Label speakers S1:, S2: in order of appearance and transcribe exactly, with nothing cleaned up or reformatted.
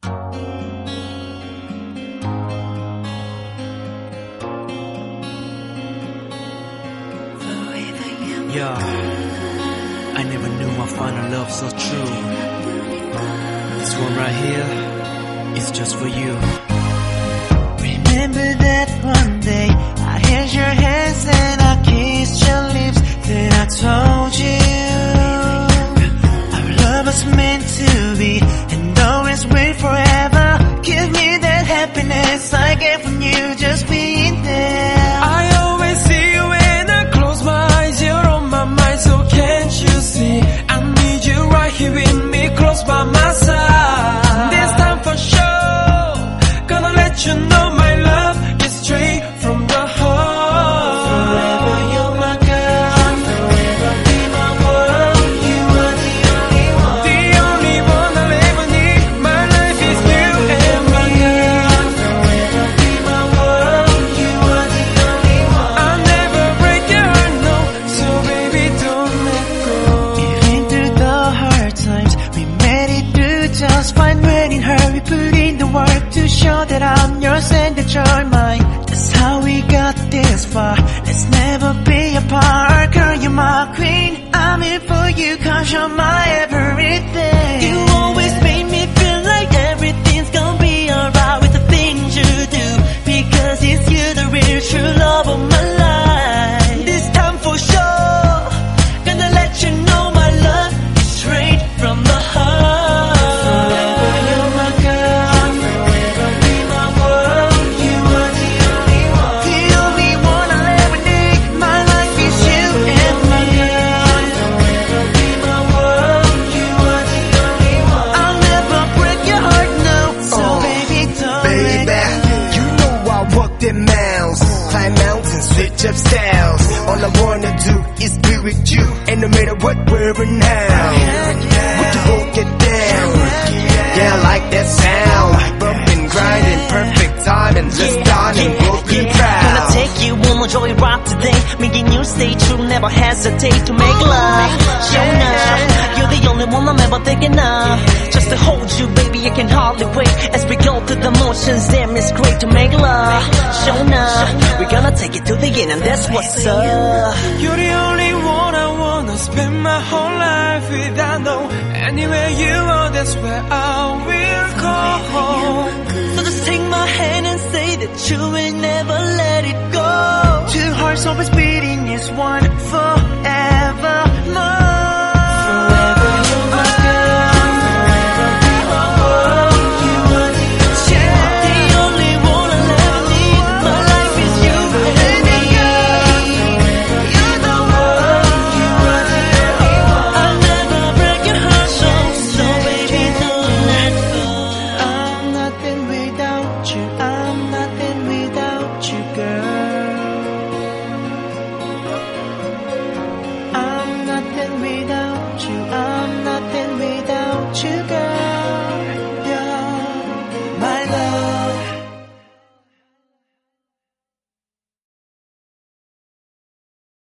S1: Yeah, I never knew I'd find a love so true. This one right here is just for you.
S2: Remember that one day I held your hands and I kissed your lips. Then I told you our love was meant to be and always wait forever. Give me that happiness I get from you just being there.
S3: I always see you when I close my eyes. You're on my mind, so can't you see? I need you right here with me, close by my side. This time for sure, gonna let you know my love is straight from the heart.
S2: Forever you're my girl, forever be my world. You are the only one,
S3: the only one I'll ever need. My life is you and me.
S2: Forever be my world. You are the only one.
S3: I'll never break your heart, no. So baby, don't let go.
S2: Even through the hard times, we made it through just fine. When in her, we put in the work to show that I'm yours and that you're mine. That's how we got this far. Let's never be apart. Girl, you're my queen. I'm here for you cause you're my everything. You always made me feel like everything's gonna be alright with the things you do. Because it's you, the real true love of my life. This time for sure, gonna let you know my love is straight from the heart. Forever you're my girl, forever be my world. You are the only one, the only one I'll ever need. My life is you and my girl. Forever be my world. You are the only one. I'll never break your heart, no. So
S4: Oh,
S2: baby, don't
S4: baby,
S2: let
S4: you know I walk the miles, climb mountains, switch up styles. All I wanna do is be with you, and no matter what, where and how, we can both get down. Yeah, I like that sound, bumping, grinding, perfect timing. Let's start and broken
S2: Gonna
S4: proud.
S2: take you on a joyride today, making you stay true, never hesitate to make love. Show now, you're the only one I'm ever thinking of. Just to hold you, baby, I can hardly wait. As we go through the motions, damn, it's great to make love. Show now, we're gonna take it to the end, and that's what's up.
S3: You're the only one I wanna spend my whole life with. I know anywhere you are, that's where I will go.
S2: So just take my hand and say that you will never let it go. Two hearts always beating is one for